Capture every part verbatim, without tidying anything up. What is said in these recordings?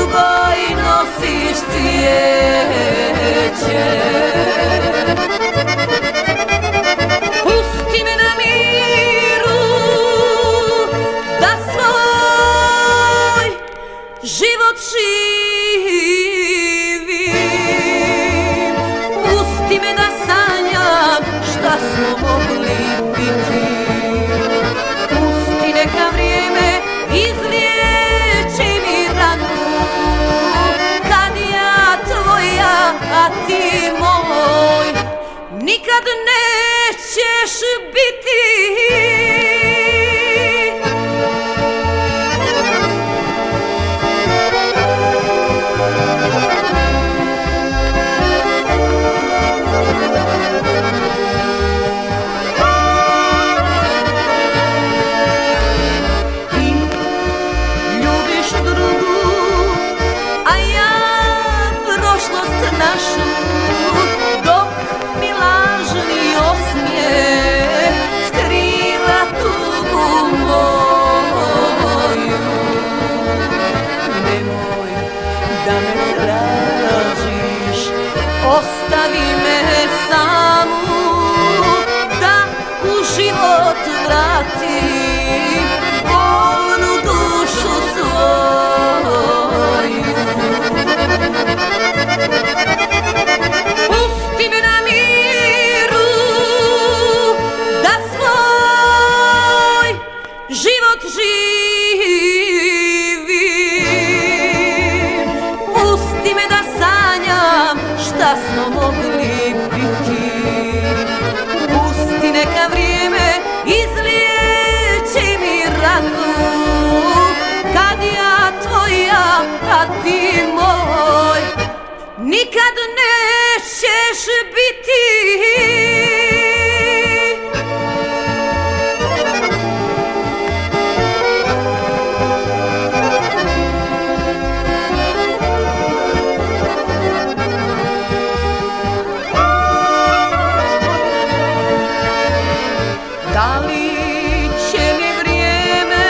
tugoj nosiš cvijeće. Pusti me na miru da svoj život živim. Pusti me da sanjam šta smo mogli biti. Pusti neka vrijeme izliječi mi ranu, kad ja tvoja, a ti moj nikad nećeš biti. Našu, dok mi lažni osmijeh skriva tugu moju. Nemoj da me tražiš, ostavi me samu, da u život vratim bolnu dušu svoju. Pusti me na miru da svoj život živim. Pusti me da sanjam šta smo mogli biti. Pusti neka vrijeme izliječi mi ranu, kad ja tvoja, a ti moj nikad nećeš biti. Da li će mi vrijeme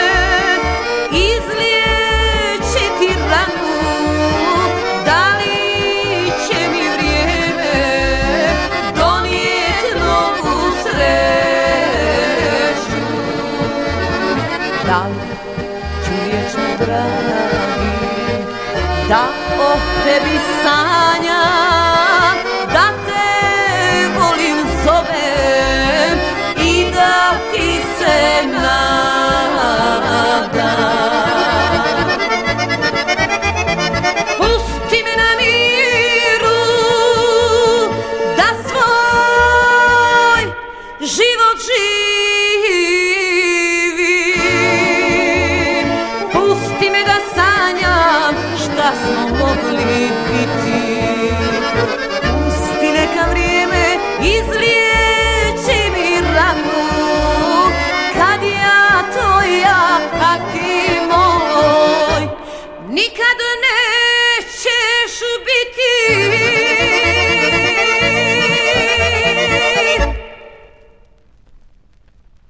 izliječiti ranu? Da li će mi vrijeme donijeti novu sreću? Da li ću vječno dragi da o tebi sanjam?